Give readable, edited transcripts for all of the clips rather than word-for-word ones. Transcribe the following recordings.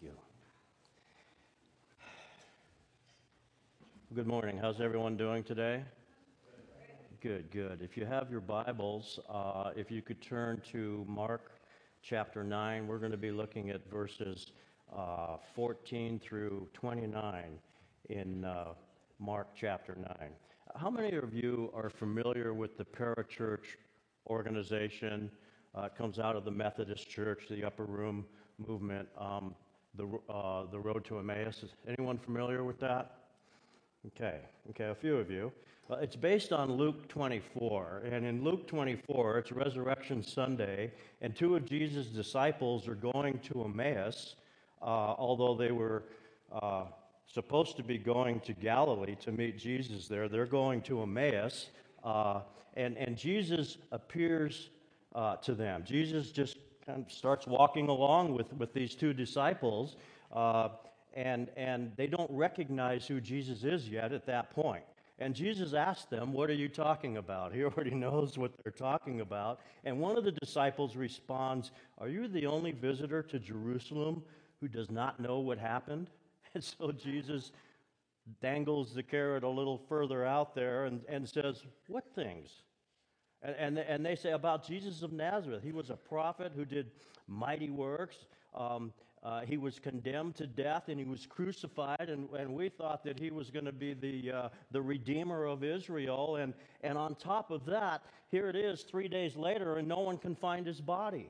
you. Good morning. How's everyone doing today? Good, good. If you have your Bibles, if you could turn to Mark chapter 9, we're going to be looking at verses 14 through 29 in Mark chapter 9. How many of you are familiar with the parachurch organization? It comes out of the Methodist Church, the Upper Room movement, the Road to Emmaus. Is anyone familiar with that? Okay, a few of you. It's based on Luke 24, and in Luke 24, it's Resurrection Sunday, and two of Jesus' disciples are going to Emmaus, although they were supposed to be going to Galilee to meet Jesus there. They're going to Emmaus, and Jesus appears to them. Jesus just kind of starts walking along with these two disciples, and they don't recognize who Jesus is yet at that point. And Jesus asks them, "What are you talking about?" He already knows what they're talking about. And one of the disciples responds, "Are you the only visitor to Jerusalem who does not know what happened?" And so Jesus dangles the carrot a little further out there and says, "What things?" And they say about Jesus of Nazareth. He was a prophet who did mighty works. He was condemned to death and he was crucified, and we thought that he was going to be the Redeemer of Israel. And on top of that, here it is 3 days later, and no one can find his body.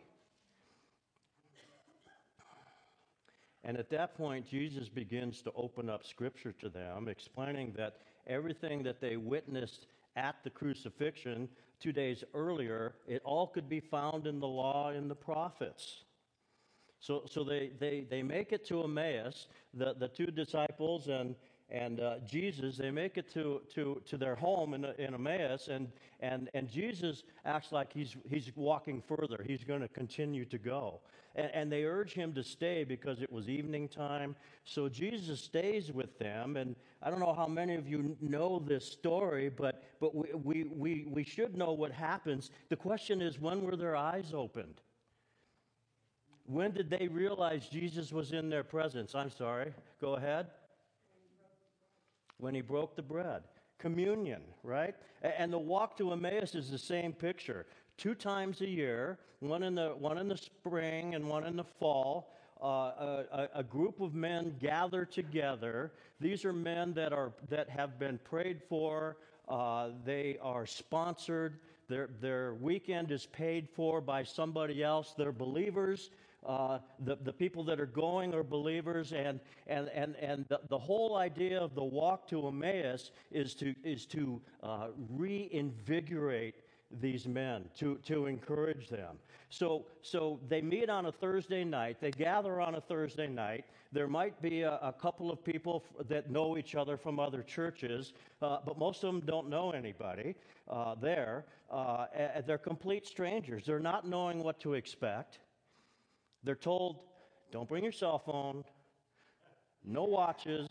And at that point, Jesus begins to open up Scripture to them, explaining that everything that they witnessed at the crucifixion 2 days earlier, it all could be found in the law and the prophets. So they make it to Emmaus, the two disciples and Jesus. They make it to their home in Emmaus, and Jesus acts like he's walking further. He's going to continue to go, and they urge him to stay because it was evening time. So Jesus stays with them, and I don't know how many of you know this story, but we should know what happens. The question is, when were their eyes opened? When did they realize Jesus was in their presence? I'm sorry, go ahead. When he broke the bread. Communion, right? And the walk to Emmaus is the same picture. 2 times a year, one in the spring and one in the fall, a group of men gather together. These are men that have been prayed for. They are sponsored. Their weekend is paid for by somebody else. They're believers. The people that are going are believers, and the whole idea of the walk to Emmaus is to reinvigorate these men, to encourage them. So they meet on a Thursday night. They gather on a Thursday night. There might be a couple of people that know each other from other churches, but most of them don't know anybody there. They're complete strangers. They're not knowing what to expect. They're told, don't bring your cell phone, no watches,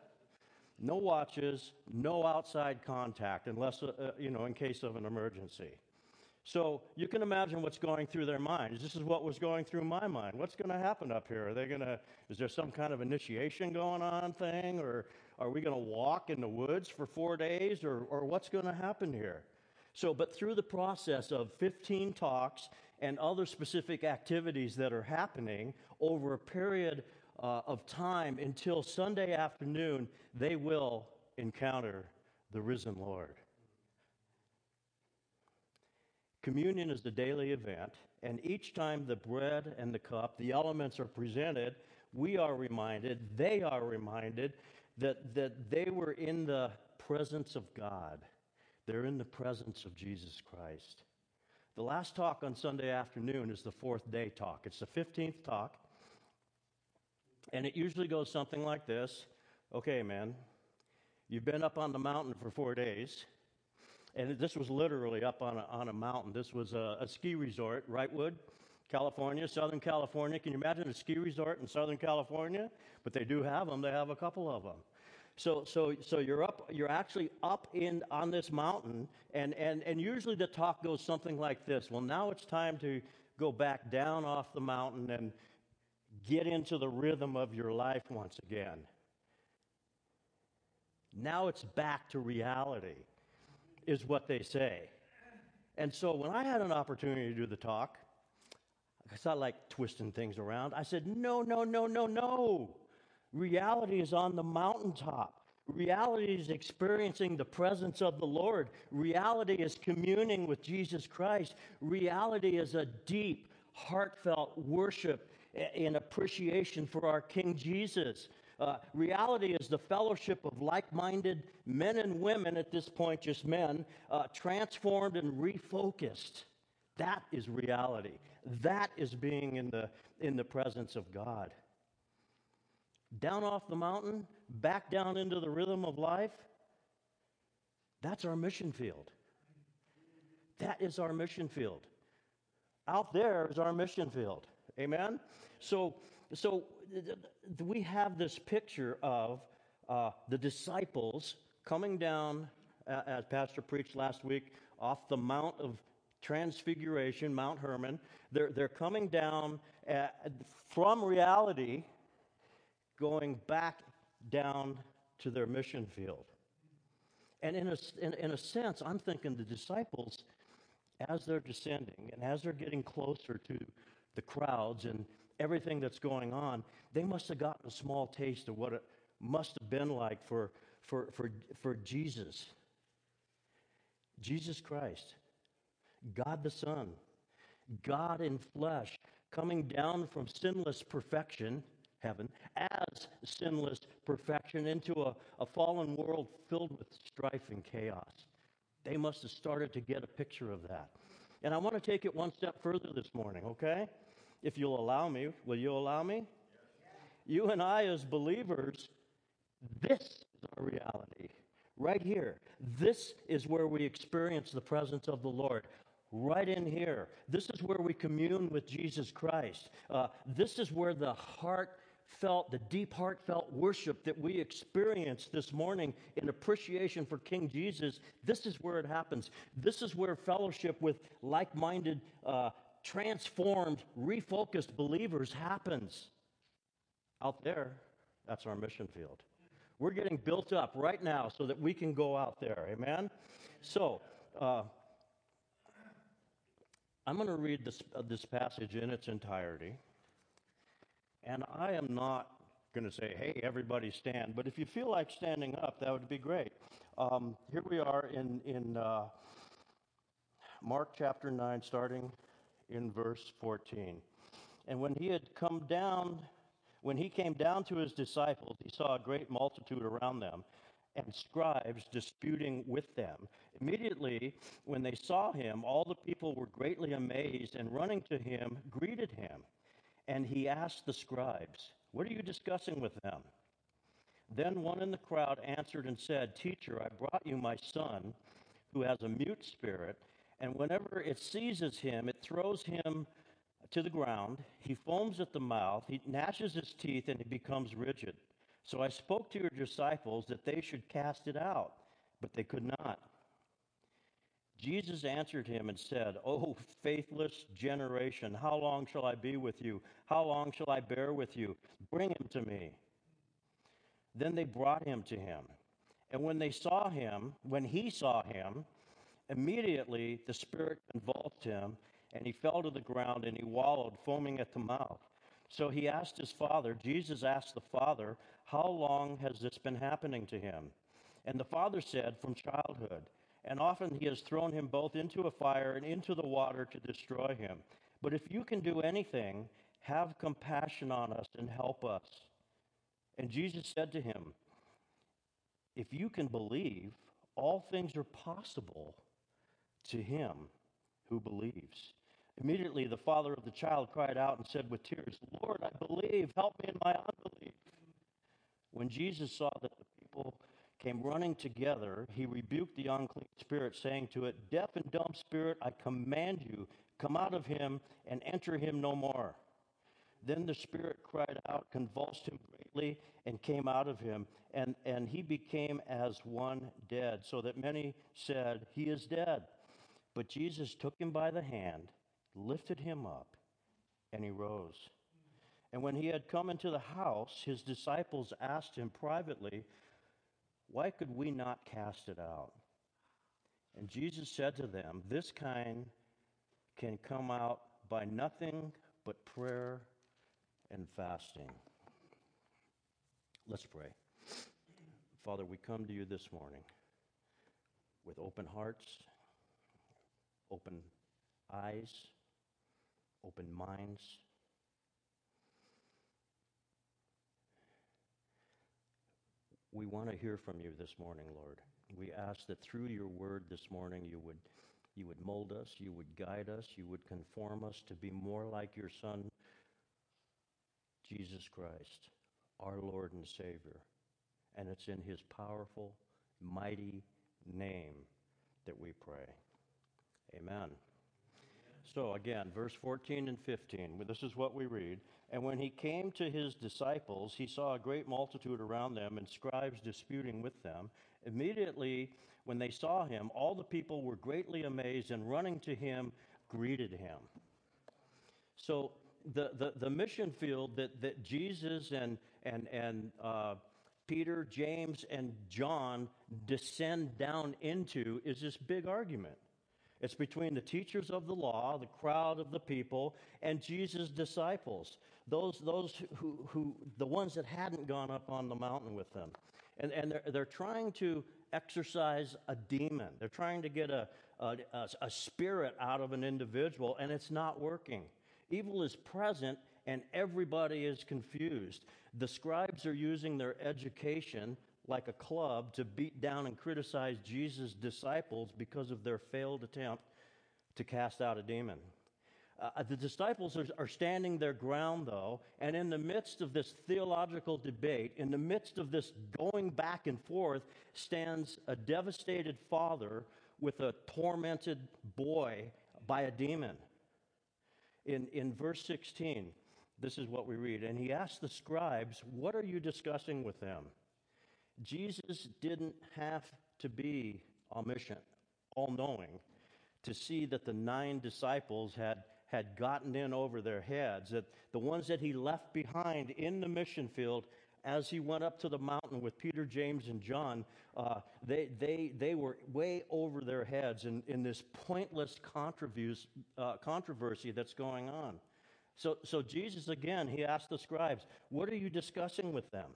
no outside contact, unless, in case of an emergency. So you can imagine what's going through their minds. This is what was going through my mind. What's going to happen up here? Is there some kind of initiation going on thing? Or are we going to walk in the woods for 4 days? Or what's going to happen here? But through the process of 15 talks and other specific activities that are happening over a period of time until Sunday afternoon, they will encounter the risen Lord. Communion is the daily event, and each time the bread and the cup, the elements are presented, they are reminded that they were in the presence of God. They're in the presence of Jesus Christ. The last talk on Sunday afternoon is the 4th day talk. It's the 15th talk, and it usually goes something like this. Okay, man, you've been up on the mountain for 4 days, and this was literally up on a mountain. This was a ski resort, Wrightwood, California, Southern California. Can you imagine a ski resort in Southern California? But they do have them. They have a couple of them. So you're actually up on this mountain, and usually the talk goes something like this. Well, now it's time to go back down off the mountain and get into the rhythm of your life once again. Now it's back to reality, is what they say. And so when I had an opportunity to do the talk, because I like twisting things around, I said, no, no, no, no, no. Reality is on the mountaintop. Reality is experiencing the presence of the Lord. Reality is communing with Jesus Christ. Reality is a deep, heartfelt worship in appreciation for our King Jesus. Reality is the fellowship of like-minded men and women, at this point just men, transformed and refocused. That is reality. That is being in the presence of God. Down off the mountain, back down into the rhythm of life, that's our mission field. That is our mission field. Out there is our mission field. Amen? So we have this picture of the disciples coming down, as Pastor preached last week, off the Mount of Transfiguration, Mount Hermon. They're coming down from reality, going back down to their mission field. And in a sense, I'm thinking the disciples, as they're descending and as they're getting closer to the crowds and everything that's going on, they must have gotten a small taste of what it must have been like for Jesus. Jesus Christ, God the Son, God in flesh, coming down from sinless perfection, heaven, as sinless perfection into a fallen world filled with strife and chaos. They must have started to get a picture of that. And I want to take it one step further this morning, okay? If you'll allow me, will you allow me? You and I as believers, this is our reality. Right here. This is where we experience the presence of the Lord. Right in here. This is where we commune with Jesus Christ. This is where the deep heartfelt worship that we experienced this morning in appreciation for King Jesus, this is where it happens. This is where fellowship with like-minded, transformed, refocused believers happens. Out there, that's our mission field. We're getting built up right now so that we can go out there. Amen? So, I'm going to read this passage in its entirety. And I am not going to say, hey, everybody stand. But if you feel like standing up, that would be great. Here we are in Mark chapter 9, starting in verse 14. And when he came down to his disciples, he saw a great multitude around them and scribes disputing with them. Immediately, when they saw him, all the people were greatly amazed and running to him, greeted him. And he asked the scribes, "What are you discussing with them?" Then one in the crowd answered and said, "Teacher, I brought you my son, who has a mute spirit, and whenever it seizes him, it throws him to the ground. He foams at the mouth, he gnashes his teeth, and he becomes rigid. So I spoke to your disciples that they should cast it out, but they could not." Jesus answered him and said, "O faithless generation, how long shall I be with you? How long shall I bear with you? Bring him to me." Then they brought him to him. And when he saw him, immediately the spirit convulsed him, and he fell to the ground, and he wallowed, foaming at the mouth. So he asked his father, Jesus asked the father, "How long has this been happening to him?" And the father said, "From childhood. And often he has thrown him both into a fire and into the water to destroy him. But if you can do anything, have compassion on us and help us." And Jesus said to him, "If you can believe, all things are possible to him who believes." Immediately the father of the child cried out and said with tears, "Lord, I believe, help me in my unbelief." When Jesus saw that the people came running together, he rebuked the unclean spirit, saying to it, "Deaf and dumb spirit, I command you, come out of him and enter him no more." Then the spirit cried out, convulsed him greatly, and came out of him, and he became as one dead, so that many said, "He is dead." But Jesus took him by the hand, lifted him up, and he rose. And when he had come into the house, his disciples asked him privately, "Why could we not cast it out?" And Jesus said to them, "This kind can come out by nothing but prayer and fasting." Let's pray. Father, we come to you this morning with open hearts, open eyes, open minds. We want to hear from you this morning, Lord. We ask that through your word this morning you would mold us, you would guide us, you would conform us to be more like your Son, Jesus Christ, our Lord and Savior. And it's in his powerful, mighty name that we pray. Amen. So again, verse 14 and 15, this is what we read. And when he came to his disciples, he saw a great multitude around them and scribes disputing with them. Immediately, when they saw him, all the people were greatly amazed and running to him, greeted him. So the mission field that Jesus and Peter, James, and John descend down into is this big argument. It's between the teachers of the law, the crowd of the people, and Jesus' disciples, those who the ones that hadn't gone up on the mountain with them. And they're trying to exorcise a demon. They're trying to get a spirit out of an individual, and it's not working. Evil is present, and everybody is confused. The scribes are using their education like a club to beat down and criticize Jesus' disciples because of their failed attempt to cast out a demon. The disciples are standing their ground, though, and in the midst of this theological debate, in the midst of this going back and forth, stands a devastated father with a tormented boy by a demon. In verse 16, this is what we read. And he asked the scribes, "What are you discussing with them?" Jesus didn't have to be omniscient, all-knowing, to see that the 9 disciples had gotten in over their heads, that the ones that he left behind in the mission field as he went up to the mountain with Peter, James, and John, they were way over their heads in this pointless controversy that's going on. So Jesus, again, he asked the scribes, "What are you discussing with them?"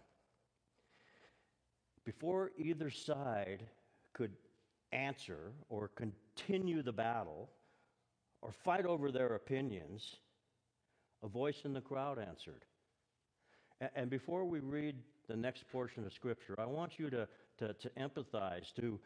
Before either side could answer or continue the battle or fight over their opinions, a voice in the crowd answered. And before we read the next portion of Scripture, I want you to empathize, to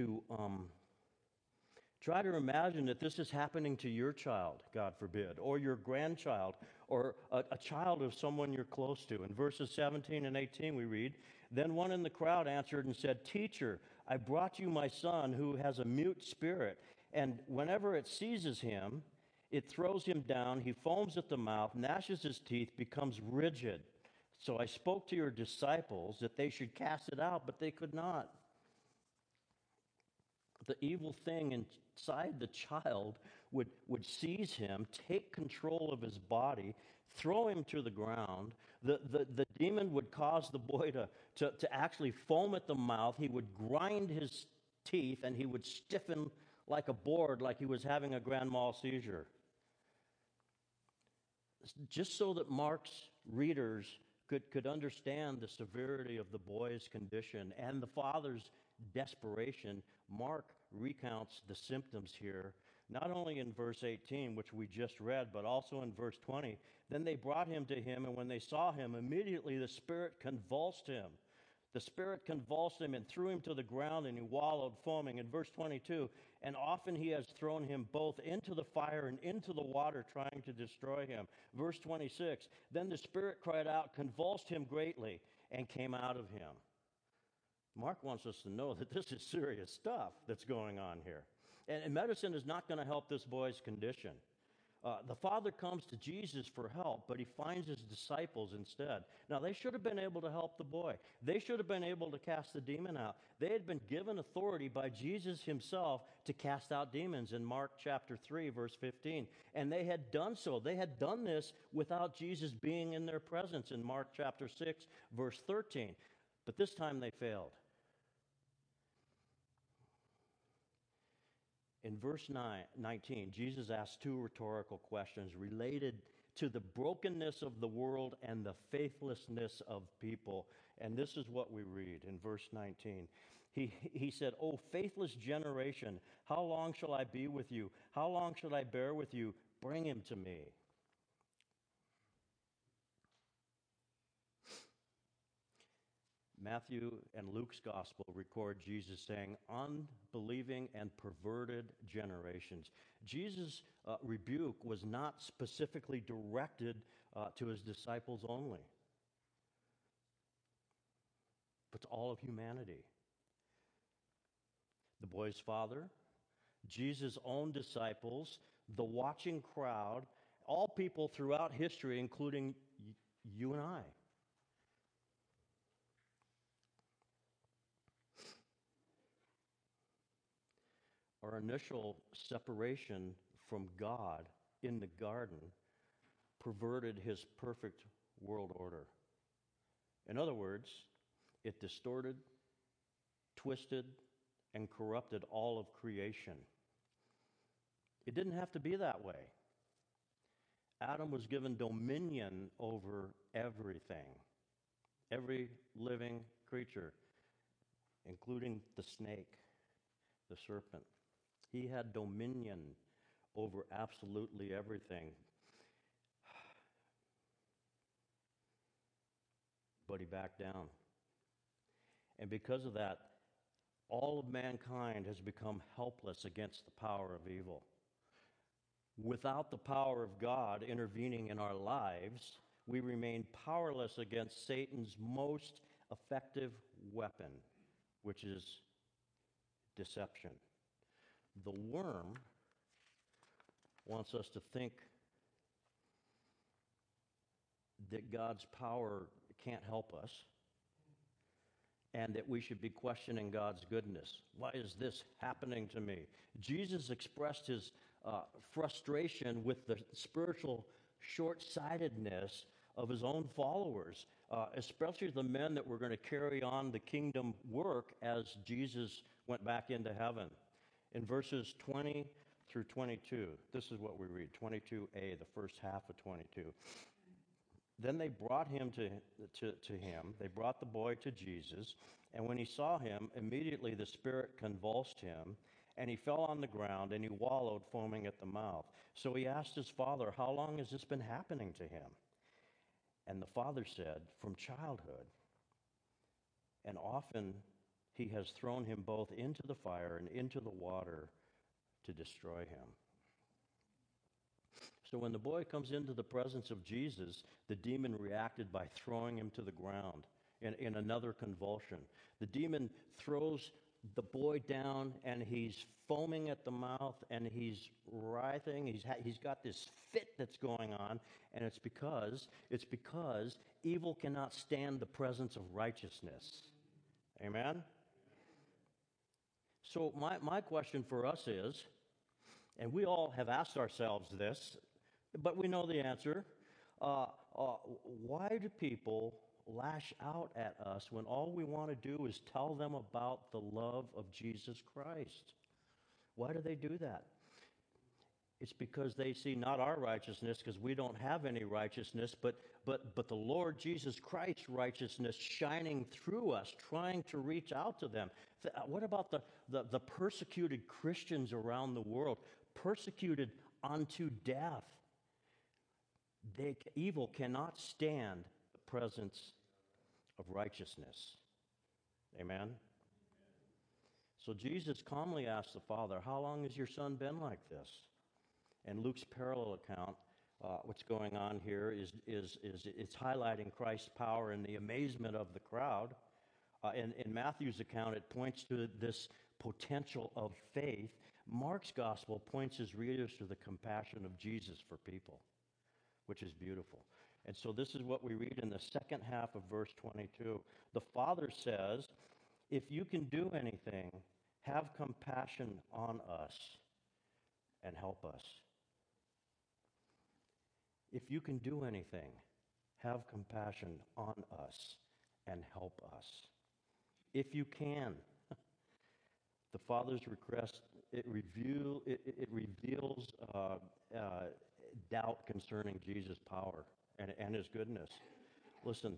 try to imagine that this is happening to your child, God forbid, or your grandchild, or a child of someone you're close to. In verses 17 and 18 we read, "Then one in the crowd answered and said, 'Teacher, I brought you my son who has a mute spirit, and whenever it seizes him, it throws him down, he foams at the mouth, gnashes his teeth, becomes rigid. So I spoke to your disciples that they should cast it out, but they could not.'" The evil thing inside the child would seize him, take control of his body, throw him to the ground. The demon would cause the boy to actually foam at the mouth. He would grind his teeth, and he would stiffen like a board, like he was having a grand mal seizure. Just so that Mark's readers could understand the severity of the boy's condition and the father's desperation, Mark recounts the symptoms here, not only in verse 18, which we just read, but also in verse 20. "Then they brought him to him, and when they saw him, immediately the spirit convulsed him. The spirit convulsed him and threw him to the ground, and he wallowed, foaming." In verse 22, "And often he has thrown him both into the fire and into the water, trying to destroy him." Verse 26, "Then the spirit cried out, convulsed him greatly, and came out of him." Mark wants us to know that this is serious stuff that's going on here. And medicine is not going to help this boy's condition. The Father comes to Jesus for help, but he finds his disciples instead. Now, they should have been able to help the boy. They should have been able to cast the demon out. They had been given authority by Jesus himself to cast out demons in Mark chapter 3, verse 15. And they had done so. They had done this without Jesus being in their presence in Mark chapter 6, verse 13. But this time they failed. In verse 19, Jesus asks two rhetorical questions related to the brokenness of the world and the faithlessness of people. And this is what we read in verse 19. He said, "O faithless generation, how long shall I be with you? How long shall I bear with you? Bring him to me." Matthew and Luke's gospel record Jesus saying, "Unbelieving and perverted generations." Jesus' rebuke was not specifically directed to his disciples only, but to all of humanity. The boy's father, Jesus' own disciples, the watching crowd, all people throughout history, including you and I. Our initial separation from God in the garden perverted his perfect world order. In other words, it distorted, twisted, and corrupted all of creation. It didn't have to be that way. Adam was given dominion over everything, every living creature, including the snake, the serpent. He had dominion over absolutely everything. But he backed down. And because of that, all of mankind has become helpless against the power of evil. Without the power of God intervening in our lives, we remain powerless against Satan's most effective weapon, which is deception. The worm wants us to think that God's power can't help us and that we should be questioning God's goodness. Why is this happening to me? Jesus expressed his frustration with the spiritual short-sightedness of his own followers, especially the men that were going to carry on the kingdom work as Jesus went back into heaven. In verses 20 through 22, this is what we read, 22a, the first half of 22. Then they brought him to him. They brought the boy to Jesus. And when he saw him, immediately the spirit convulsed him, and he fell on the ground, and he wallowed, foaming at the mouth. So he asked his father, "How long has this been happening to him?" And the father said, "From childhood. And often he has thrown him both into the fire and into the water to destroy him." So when the boy comes into the presence of Jesus, the demon reacted by throwing him to the ground in another convulsion. The demon throws the boy down, and he's foaming at the mouth, and he's writhing. He's got this fit that's going on, and it's because evil cannot stand the presence of righteousness. Amen? So my question for us is, and we all have asked ourselves this, but we know the answer. Why do people lash out at us when all we want to do is tell them about the love of Jesus Christ? Why do they do that? It's because they see not our righteousness, because we don't have any righteousness, but the Lord Jesus Christ's righteousness shining through us, trying to reach out to them. What about the persecuted Christians around the world, persecuted unto death? Evil cannot stand the presence of righteousness. Amen? So Jesus calmly asked the father, "How long has your son been like this?" And Luke's parallel account, what's going on here is it's highlighting Christ's power and the amazement of the crowd. In Matthew's account, it points to this potential of faith. Mark's gospel points his readers to the compassion of Jesus for people, which is beautiful. And so this is what we read in the second half of verse 22. The Father says, if you can do anything, have compassion on us and help us. If you can do anything, have compassion on us and help us. If you can. The Father's request, it reveals doubt concerning Jesus' power and his goodness. Listen,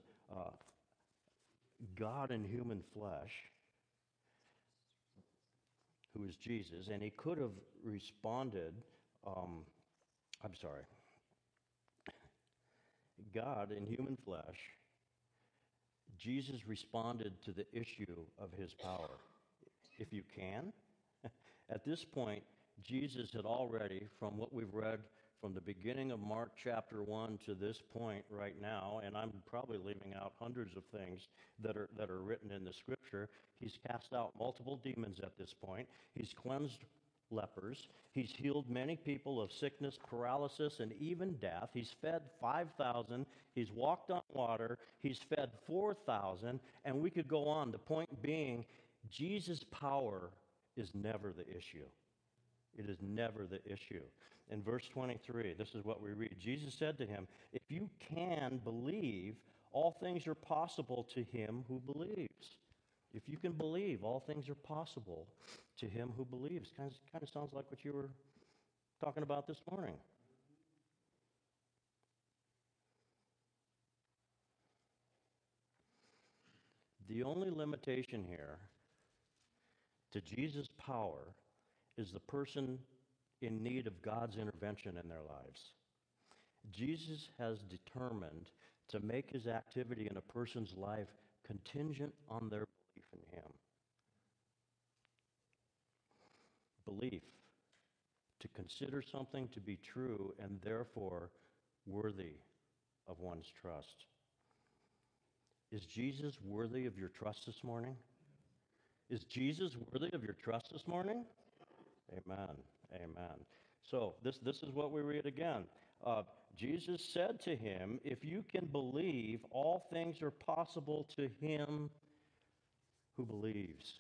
God in human flesh, who is Jesus, and he could have responded, God in human flesh, Jesus responded to the issue of his power. If you can. At this point, Jesus had already, from what we've read from the beginning of Mark chapter 1 to this point right now, and I'm probably leaving out hundreds of things that are written in the scripture, he's cast out multiple demons at this point. He's cleansed lepers. He's healed many people of sickness, paralysis, and even death. He's fed 5,000. He's walked on water. He's fed 4,000. And we could go on. The point being, Jesus' power is never the issue. It is never the issue. In verse 23, this is what we read. Jesus said to him, if you can believe, all things are possible to him who believes. If you can believe, all things are possible to him who believes. Kind of sounds like what you were talking about this morning. The only limitation here to Jesus' power is the person in need of God's intervention in their lives. Jesus has determined to make his activity in a person's life contingent on their belief in him. Belief, to consider something to be true and therefore worthy of one's trust. Is Jesus worthy of your trust this morning? Is Jesus worthy of your trust this morning? Amen. Amen. So this is what we read again. Jesus said to him, if you can believe, all things are possible to him who believes.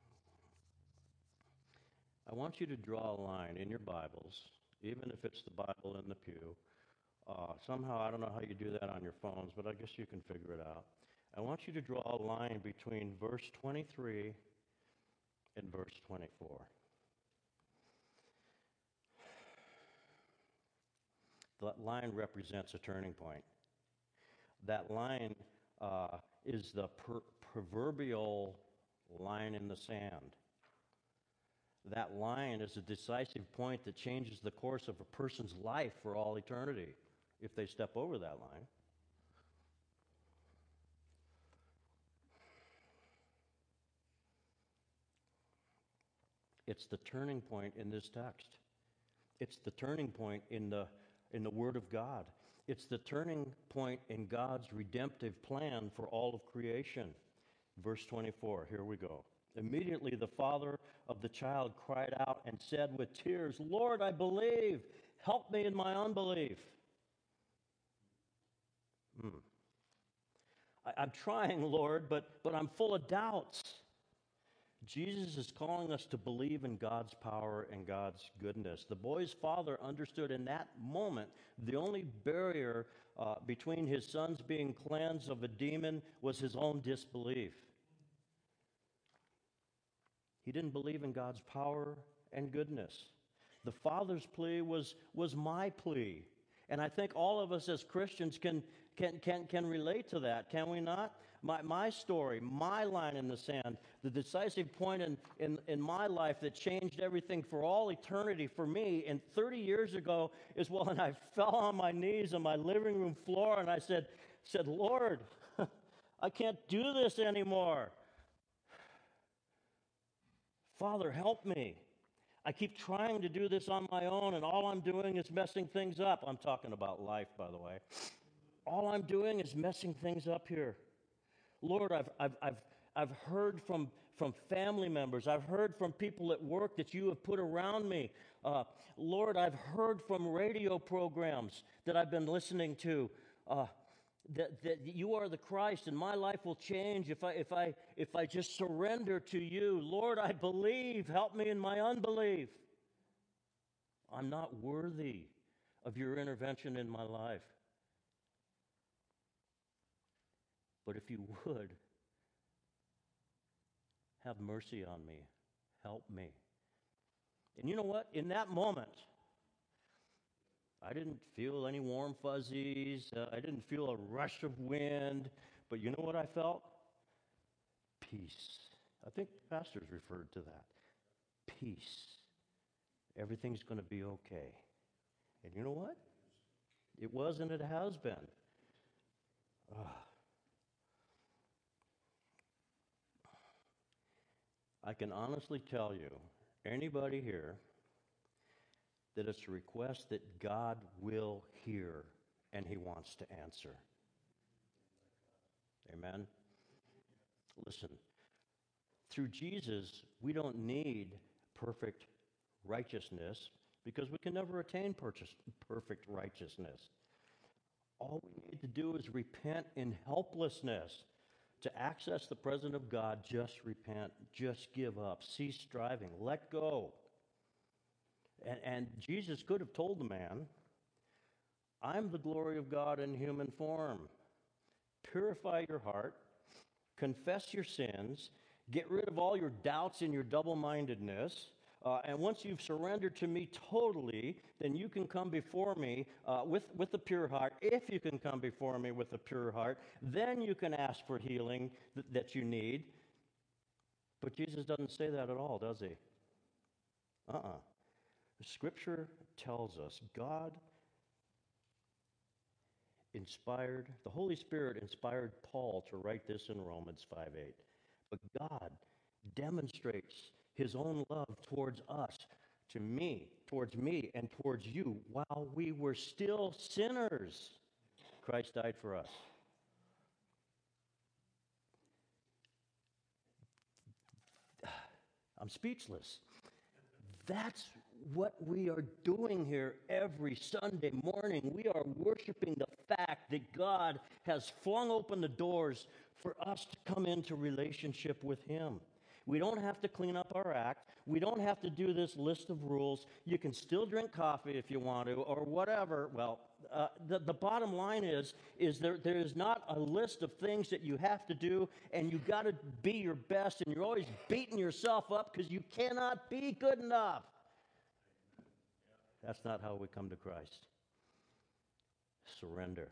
I want you to draw a line in your Bibles, even if it's the Bible in the pew. Somehow, I don't know how you do that on your phones, but I guess you can figure it out. I want you to draw a line between verse 23 and verse 24. That line represents a turning point. That line is the proverbial line in the sand. That line is a decisive point that changes the course of a person's life for all eternity if they step over that line. It's the turning point in this text. It's the turning point in the Word of God. It's the turning point in God's redemptive plan for all of creation. Verse 24, here we go. Immediately the father of the child cried out and said with tears, Lord, I believe. Help me in my unbelief. I'm trying, Lord, but I'm full of doubts. Jesus is calling us to believe in God's power and God's goodness. The boy's father understood in that moment the only barrier between his son's being cleansed of a demon was his own disbelief. He didn't believe in God's power and goodness. The father's plea was my plea. And I think all of us as Christians can relate to that, can we not? My story, my line in the sand, the decisive point in my life that changed everything for all eternity for me, and 30 years ago is when I fell on my knees on my living room floor and I said, Lord, I can't do this anymore. Father, help me. I keep trying to do this on my own, and all I'm doing is messing things up. I'm talking about life, by the way. All I'm doing is messing things up here. Lord, I've heard from from family members. I've heard from people at work that you have put around me. Lord, I've heard from radio programs that I've been listening to. That you are the Christ and my life will change if I just surrender to you. Lord, I believe. Help me in my unbelief. I'm not worthy of your intervention in my life. But if you would, have mercy on me. Help me. And you know what? In that moment, I didn't feel any warm fuzzies. I didn't feel a rush of wind. But you know what I felt? Peace. I think pastors referred to that. Peace. Everything's going to be okay. And you know what? It was and it has been. I can honestly tell you, anybody here, that it's a request that God will hear and he wants to answer. Amen? Listen, through Jesus, we don't need perfect righteousness because we can never attain perfect righteousness. All we need to do is repent in helplessness. To access the presence of God, just repent, just give up, cease striving, let go. And Jesus could have told the man, I'm the glory of God in human form. Purify your heart, confess your sins, get rid of all your doubts and your double-mindedness, and once you've surrendered to me totally, then you can come before me with a pure heart. If you can come before me with a pure heart, then you can ask for healing that you need. But Jesus doesn't say that at all, does he? Scripture tells us God inspired, the Holy Spirit inspired Paul to write this in Romans 5:8. But God demonstrates his own love towards us, towards me, and towards you. While we were still sinners, Christ died for us. I'm speechless. That's what we are doing here every Sunday morning. We are worshiping the fact that God has flung open the doors for us to come into relationship with him. We don't have to clean up our act. We don't have to do this list of rules. You can still drink coffee if you want to or whatever. Well, the bottom line is there is not a list of things that you have to do, and you got to be your best, and you're always beating yourself up because you cannot be good enough. That's not how we come to Christ. Surrender.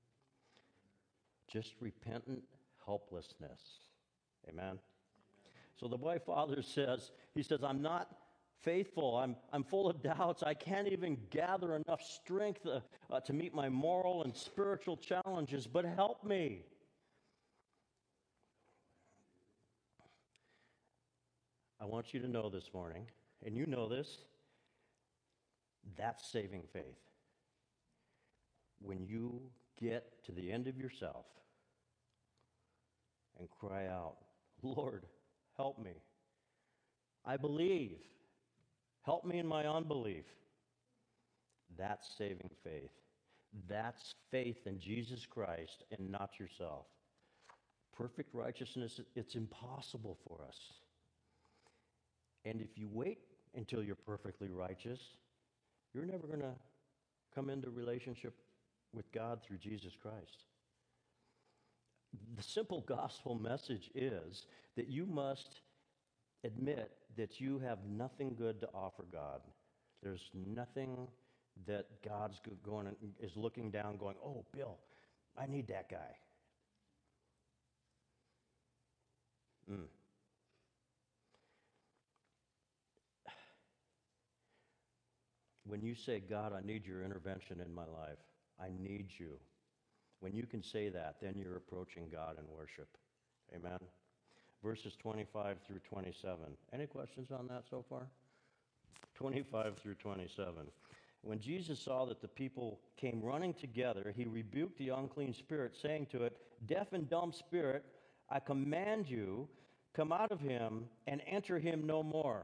Just repentant helplessness. Amen? So the boy father says, I'm not faithful. I'm full of doubts. I can't even gather enough strength to meet my moral and spiritual challenges, but help me. I want you to know this morning, and you know this, that's saving faith. When you get to the end of yourself and cry out, Lord, help me. I believe. Help me in my unbelief. That's saving faith. That's faith in Jesus Christ and not yourself. Perfect righteousness, it's impossible for us. And if you wait until you're perfectly righteous, you're never going to come into relationship with God through Jesus Christ. The simple gospel message is that you must admit that you have nothing good to offer God. There's nothing that God's is looking down going, oh, Bill, I need that guy. When you say, God, I need your intervention in my life, I need you. When you can say that, then you're approaching God in worship. Amen? Verses 25 through 27. Any questions on that so far? 25 through 27. When Jesus saw that the people came running together, he rebuked the unclean spirit, saying to it, Deaf and dumb spirit, I command you come out of him and enter him no more.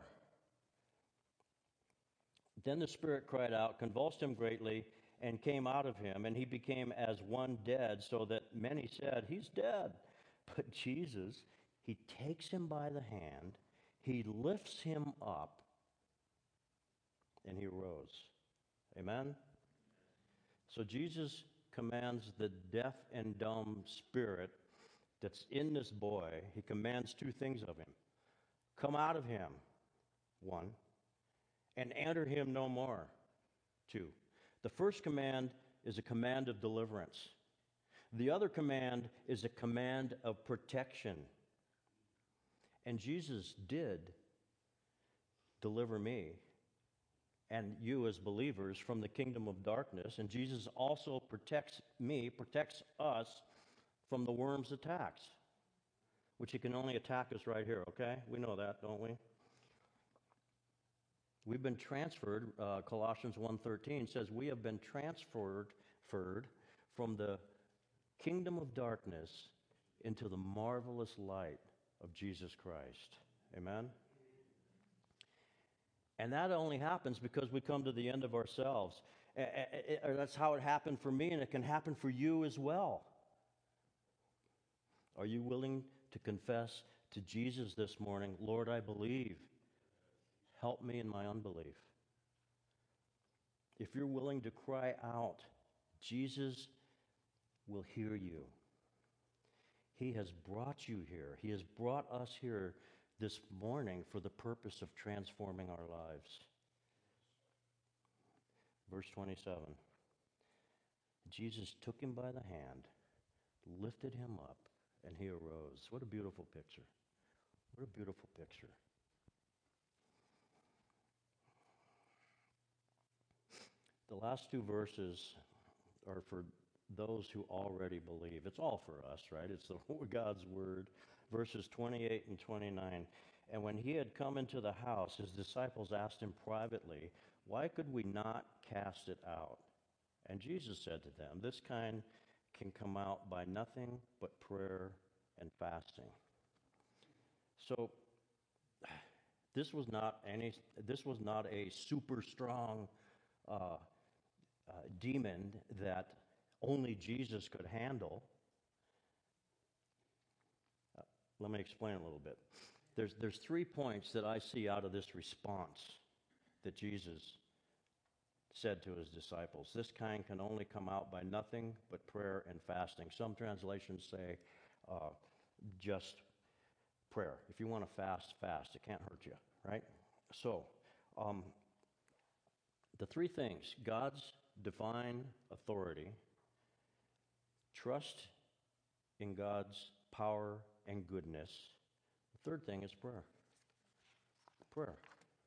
Then the spirit cried out, convulsed him greatly, and came out of him, and he became as one dead, so that many said, he's dead. But Jesus, he takes him by the hand, he lifts him up, and he rose. Amen? So Jesus commands the deaf and dumb spirit that's in this boy, he commands two things of him. Come out of him, one, and enter him no more, two. The first command is a command of deliverance. The other command is a command of protection. And Jesus did deliver me and you as believers from the kingdom of darkness. And Jesus also protects me, protects us from the worm's attacks, which he can only attack us right here, okay? We know that, don't we? We've been transferred, Colossians 1:13 says, we have been transferred from the kingdom of darkness into the marvelous light of Jesus Christ. Amen? And that only happens because we come to the end of ourselves. That's how it happened for me, and it can happen for you as well. Are you willing to confess to Jesus this morning, Lord, I believe. Help me in my unbelief. If you're willing to cry out, Jesus will hear you. He has brought you here. He has brought us here this morning for the purpose of transforming our lives. Verse 27. Jesus took him by the hand, lifted him up, and he arose. What a beautiful picture. What a beautiful picture. The last two verses are for those who already believe. It's all for us, right? It's God's word. Verses 28 and 29. And when he had come into the house, his disciples asked him privately, why could we not cast it out? And Jesus said to them, this kind can come out by nothing but prayer and fasting. So this was not a super strong demon that only Jesus could handle. Let me explain a little bit. There's 3 points that I see out of this response that Jesus said to his disciples. This kind can only come out by nothing but prayer and fasting. Some translations say just prayer. If you want to fast, fast. It can't hurt you, right? So, the 3 things: God's divine authority, trust in God's power and goodness. The third thing is prayer. Prayer.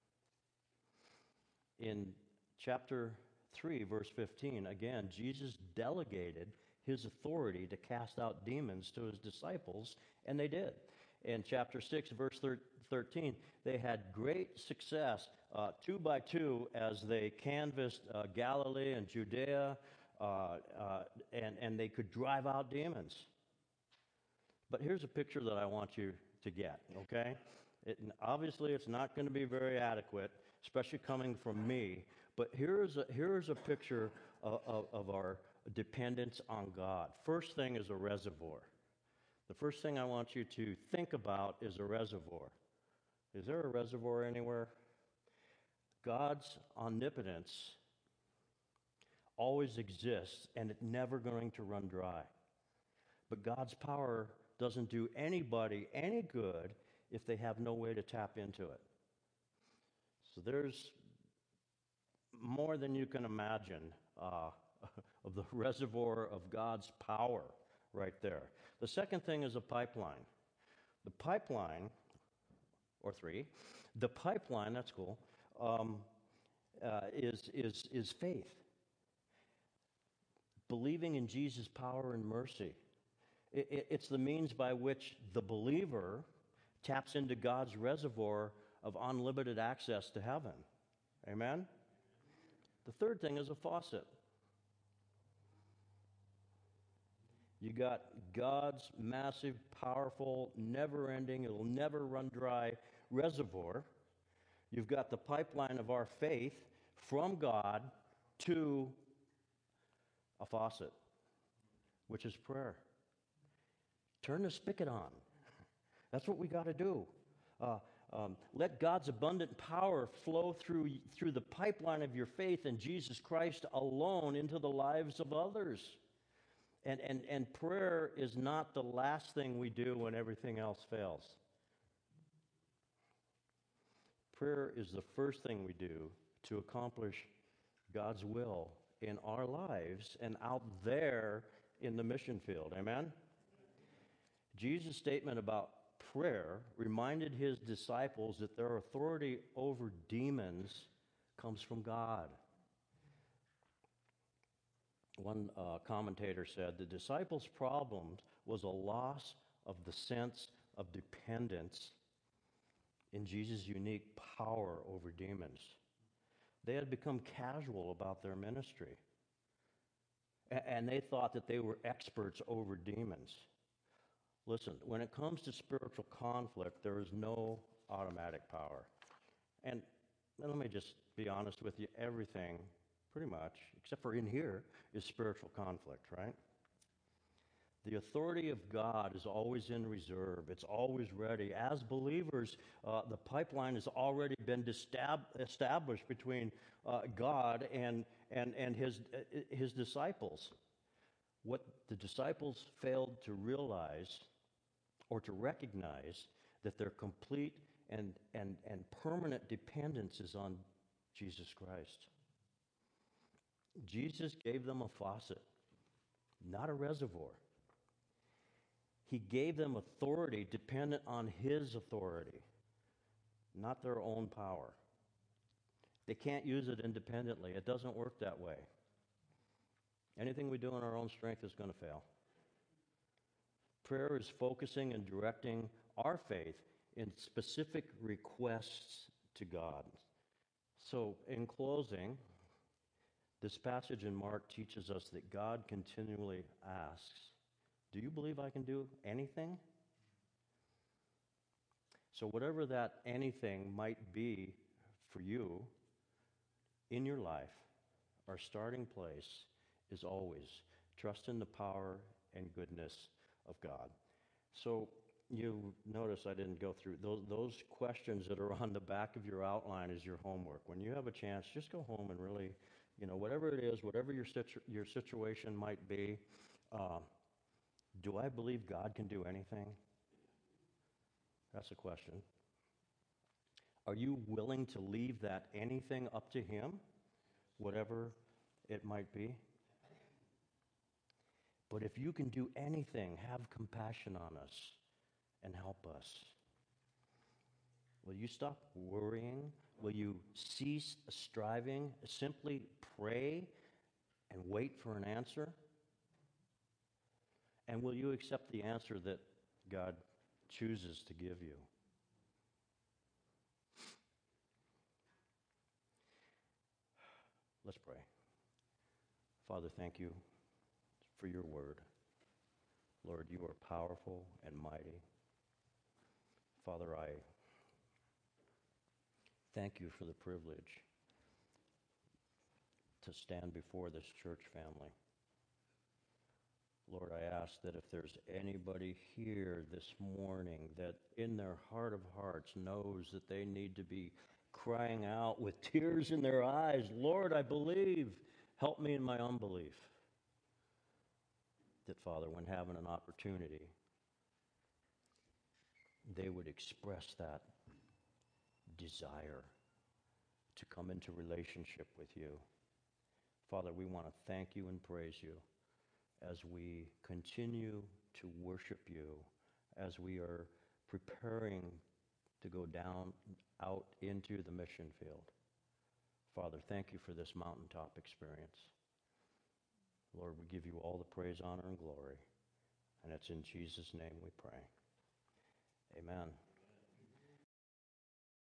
In chapter 3, verse 15, again, Jesus delegated his authority to cast out demons to his disciples, and they did. In chapter 6, verse 13, they had great success, 2 by 2, as they canvassed Galilee and Judea, and they could drive out demons. But here's a picture that I want you to get, okay? Obviously, it's not going to be very adequate, especially coming from me, but here's a picture of our dependence on God. First thing is a reservoir. The first thing I want you to think about is a reservoir. Is there a reservoir anywhere? God's omnipotence always exists, and it's never going to run dry. But God's power doesn't do anybody any good if they have no way to tap into it. So there's more than you can imagine of the reservoir of God's power right there. The second thing is a pipeline. The pipeline, or 3, the pipeline, that's cool, is faith. Believing in Jesus' power and mercy. It's the means by which the believer taps into God's reservoir of unlimited access to heaven. Amen? The third thing is a faucet. You got God's massive, powerful, never-ending, it'll never run dry reservoir. You've got the pipeline of our faith from God to a faucet, which is prayer. Turn the spigot on. That's what we got to do. Let God's abundant power flow through the pipeline of your faith in Jesus Christ alone into the lives of others. And prayer is not the last thing we do when everything else fails. Prayer is the first thing we do to accomplish God's will in our lives and out there in the mission field. Amen? Jesus' statement about prayer reminded his disciples that their authority over demons comes from God. One commentator said the disciples' problem was a loss of the sense of dependence in Jesus' unique power over demons. They had become casual about their ministry, and they thought that they were experts over demons. Listen, when it comes to spiritual conflict, there is no automatic power. And let me just be honest with you, everything, pretty much, except for in here, is spiritual conflict, right? The authority of God is always in reserve. It's always ready. As believers, the pipeline has already been established between God and his disciples. What the disciples failed to realize or to recognize that their complete and permanent dependence is on Jesus Christ. Jesus gave them a faucet, not a reservoir. He gave them authority dependent on his authority, not their own power. They can't use it independently. It doesn't work that way. Anything we do in our own strength is going to fail. Prayer is focusing and directing our faith in specific requests to God. So, in closing, this passage in Mark teaches us that God continually asks, do you believe I can do anything? So whatever that anything might be for you in your life, our starting place is always trust in the power and goodness of God. So you notice I didn't go through those questions that are on the back of your outline is your homework. When you have a chance, just go home and really, whatever it is, whatever your situation might be, do I believe God can do anything? That's a question. Are you willing to leave that anything up to him, whatever it might be? But if you can do anything, have compassion on us and help us. Will you stop worrying? Will you cease striving? Simply pray and wait for an answer? And will you accept the answer that God chooses to give you? Let's pray. Father, thank you for your word. Lord, you are powerful and mighty. Father, I thank you for the privilege to stand before this church family. Lord, I ask that if there's anybody here this morning that in their heart of hearts knows that they need to be crying out with tears in their eyes, Lord, I believe, help me in my unbelief. That, Father, when having an opportunity, they would express that desire to come into relationship with you. Father, we want to thank you and praise you as we continue to worship you, as we are preparing to go out into the mission field. Father, thank you for this mountaintop experience. Lord, we give you all the praise, honor, and glory. And it's in Jesus' name we pray. Amen.